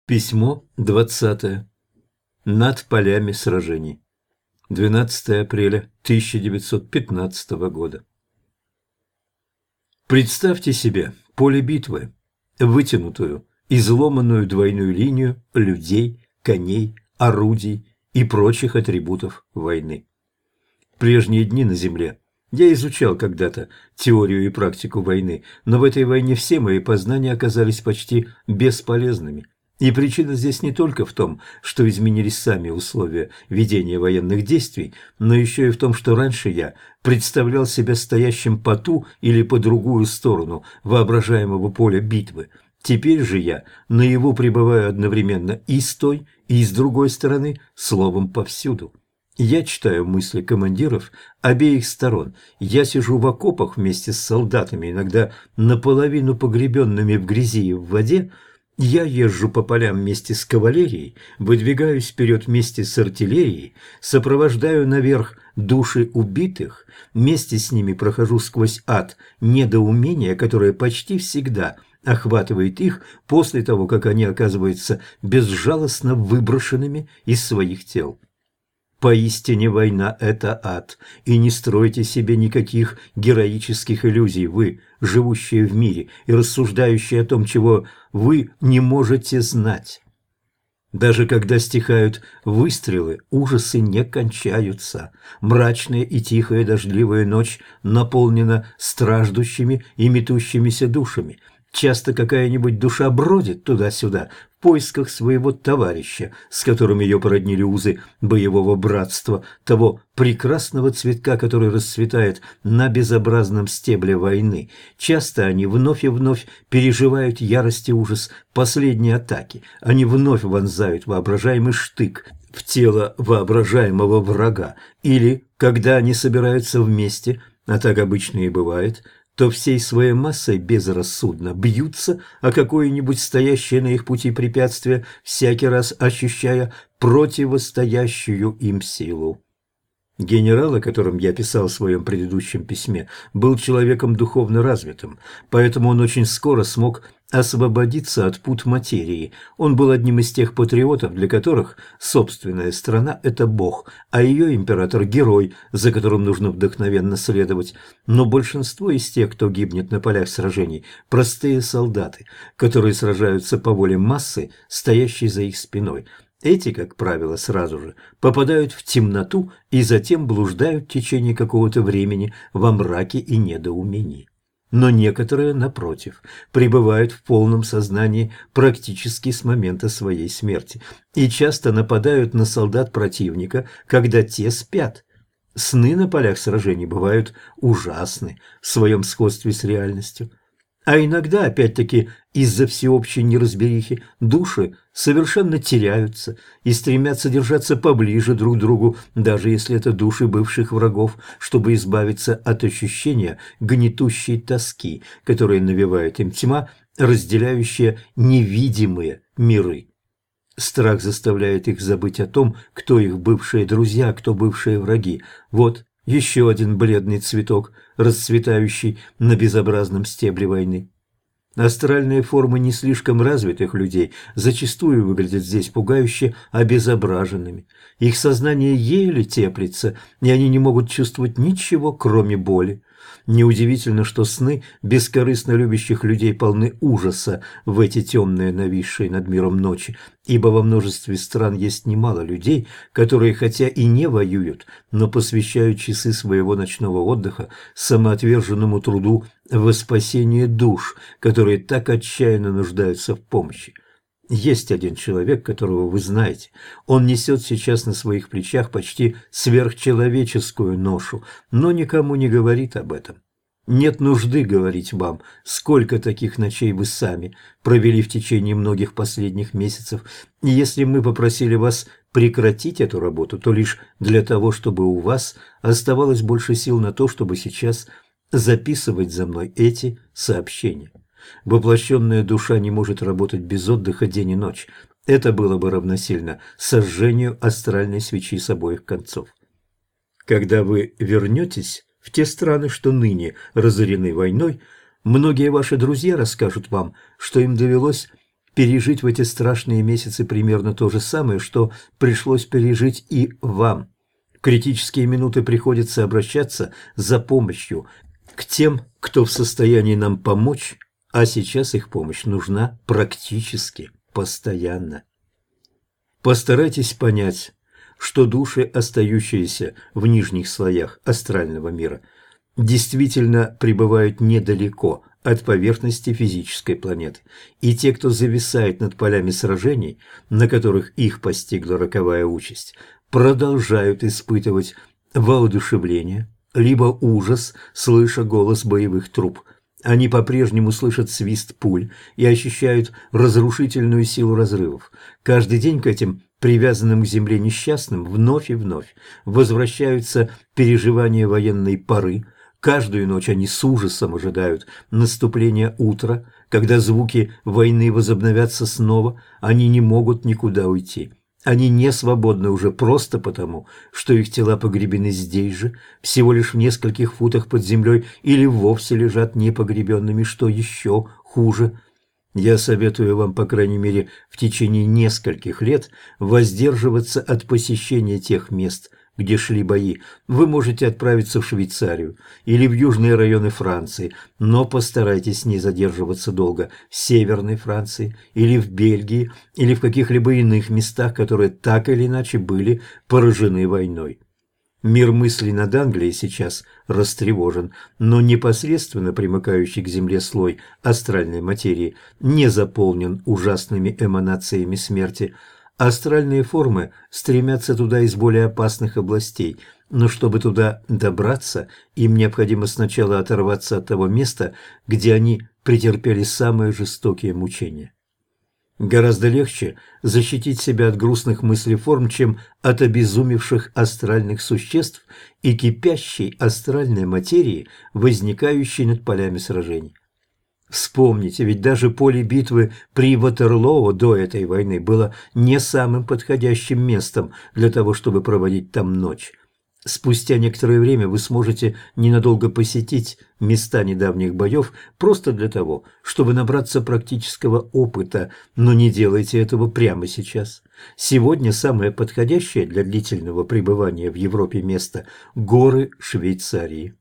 Письмо 20. Над полями сражений. 12 апреля 1915 года. Представьте себе поле битвы, вытянутую, изломанную двойную линию людей, коней, орудий и прочих атрибутов войны. В прежние дни на земле я изучал когда-то теорию и практику войны, но в этой войне все мои познания оказались почти бесполезными. И причина здесь не только в том, что изменились сами условия ведения военных действий, но еще и в том, что раньше я представлял себя стоящим по ту или по другую сторону воображаемого поля битвы. Теперь же я наяву пребываю одновременно и с той, и с другой стороны, словом, повсюду. Я читаю мысли командиров обеих сторон. Я сижу в окопах вместе с солдатами, иногда наполовину погребенными в грязи и в воде. Я езжу по полям вместе с кавалерией, выдвигаюсь вперед вместе с артиллерией, сопровождаю наверх души убитых, вместе с ними прохожу сквозь ад недоумения, которое почти всегда охватывает их после того, как они оказываются безжалостно выброшенными из своих тел. Поистине война – это ад, и не стройте себе никаких героических иллюзий, вы, живущие в мире и рассуждающие о том, чего вы не можете знать. Даже когда стихают выстрелы, ужасы не кончаются. Мрачная и тихая дождливая ночь наполнена страждущими и метущимися душами. Часто какая-нибудь душа бродит туда-сюда в поисках своего товарища, с которым ее породнили узы боевого братства, того прекрасного цветка, который расцветает на безобразном стебле войны. Часто они вновь и вновь переживают ярость и ужас последней атаки. Они вновь вонзают воображаемый штык в тело воображаемого врага. Или, когда они собираются вместе, а так обычно и бывает, то всей своей массой безрассудно бьются о какое-нибудь стоящее на их пути препятствие, всякий раз ощущая противостоящую им силу. Генерал, о котором я писал в своем предыдущем письме, был человеком духовно развитым, поэтому он очень скоро смог освободиться от пут материи. Он был одним из тех патриотов, для которых собственная страна – это Бог, а ее император – герой, за которым нужно вдохновенно следовать. Но большинство из тех, кто гибнет на полях сражений – простые солдаты, которые сражаются по воле массы, стоящей за их спиной. Эти, как правило, сразу же попадают в темноту и затем блуждают в течение какого-то времени во мраке и недоумении. Но некоторые, напротив, пребывают в полном сознании практически с момента своей смерти и часто нападают на солдат противника, когда те спят. Сны на полях сражений бывают ужасны в своем сходстве с реальностью. А иногда, опять-таки, из-за всеобщей неразберихи, души совершенно теряются и стремятся держаться поближе друг к другу, даже если это души бывших врагов, чтобы избавиться от ощущения гнетущей тоски, которая навевает им тьма, разделяющая невидимые миры. Страх заставляет их забыть о том, кто их бывшие друзья, кто бывшие враги. Вот еще один бледный цветок, расцветающий на безобразном стебле войны. Астральные формы не слишком развитых людей зачастую выглядят здесь пугающе обезображенными. Их сознание еле теплится, и они не могут чувствовать ничего, кроме боли. Неудивительно, что сны бескорыстно любящих людей полны ужаса в эти темные, нависшие над миром ночи, ибо во множестве стран есть немало людей, которые хотя и не воюют, но посвящают часы своего ночного отдыха самоотверженному труду во спасение душ, которые так отчаянно нуждаются в помощи. Есть один человек, которого вы знаете. Он несет сейчас на своих плечах почти сверхчеловеческую ношу, но никому не говорит об этом. Нет нужды говорить вам, сколько таких ночей вы сами провели в течение многих последних месяцев, и если мы попросили вас прекратить эту работу, то лишь для того, чтобы у вас оставалось больше сил на то, чтобы сейчас записывать за мной эти сообщения. Воплощенная душа не может работать без отдыха день и ночь. Это было бы равносильно сожжению астральной свечи с обоих концов. Когда вы вернетесь в те страны, что ныне разорены войной, многие ваши друзья расскажут вам, что им довелось пережить в эти страшные месяцы примерно то же самое, что пришлось пережить и вам. В критические минуты приходится обращаться за помощью к тем, кто в состоянии нам помочь, а сейчас их помощь нужна практически постоянно. Постарайтесь понять, что души, остающиеся в нижних слоях астрального мира, действительно пребывают недалеко от поверхности физической планеты, и те, кто зависает над полями сражений, на которых их постигла роковая участь, продолжают испытывать воодушевление, либо ужас, слыша голос боевых труб. Они по-прежнему слышат свист пуль и ощущают разрушительную силу разрывов. Каждый день к этим привязанным к земле несчастным вновь и вновь возвращаются переживания военной поры. Каждую ночь они с ужасом ожидают наступления утра, когда звуки войны возобновятся снова, они не могут никуда уйти. Они не свободны уже просто потому, что их тела погребены здесь же, всего лишь в нескольких футах под землей, или вовсе лежат непогребенными, что еще хуже. Я советую вам, по крайней мере, в течение нескольких лет воздерживаться от посещения тех мест, где шли бои. Вы можете отправиться в Швейцарию или в южные районы Франции, но постарайтесь не задерживаться долго в Северной Франции или в Бельгии или в каких-либо иных местах, которые так или иначе были поражены войной. Мир мыслей над Англией сейчас растревожен, но непосредственно примыкающий к Земле слой астральной материи не заполнен ужасными эманациями смерти. Астральные формы стремятся туда из более опасных областей, но чтобы туда добраться, им необходимо сначала оторваться от того места, где они претерпели самые жестокие мучения. Гораздо легче защитить себя от грустных мыслеформ, чем от обезумевших астральных существ и кипящей астральной материи, возникающей над полями сражений. Вспомните, ведь даже поле битвы при Ватерлоо до этой войны было не самым подходящим местом для того, чтобы проводить там ночь. Спустя некоторое время вы сможете ненадолго посетить места недавних боев просто для того, чтобы набраться практического опыта, но не делайте этого прямо сейчас. Сегодня самое подходящее для длительного пребывания в Европе место – горы Швейцарии.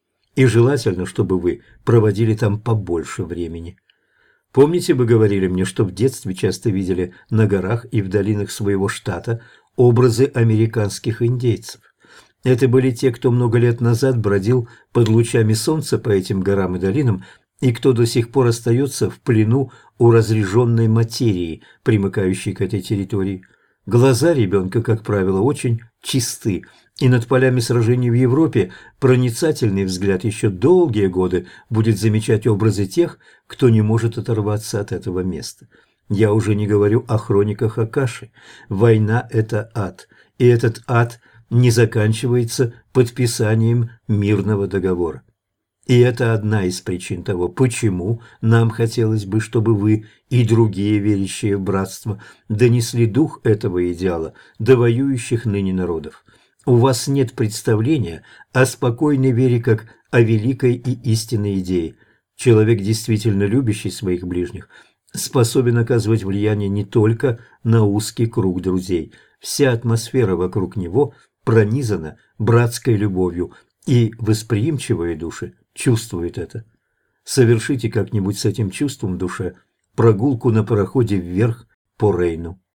И желательно, чтобы вы проводили там побольше времени. Помните, вы говорили мне, что в детстве часто видели на горах и в долинах своего штата образы американских индейцев? Это были те, кто много лет назад бродил под лучами солнца по этим горам и долинам, и кто до сих пор остается в плену у разреженной материи, примыкающей к этой территории. Глаза ребенка, как правило, очень чисты, и над полями сражений в Европе проницательный взгляд еще долгие годы будет замечать образы тех, кто не может оторваться от этого места. Я уже не говорю о хрониках Акаши. Война – это ад, и этот ад не заканчивается подписанием мирного договора. И это одна из причин того, почему нам хотелось бы, чтобы вы и другие верящие в братство донесли дух этого идеала до воюющих ныне народов. У вас нет представления о спокойной вере как о великой и истинной идее. Человек, действительно любящий своих ближних, способен оказывать влияние не только на узкий круг друзей. Вся атмосфера вокруг него пронизана братской любовью, и восприимчивые души чувствуют это. Совершите как-нибудь с этим чувством в душе прогулку на пароходе вверх по Рейну.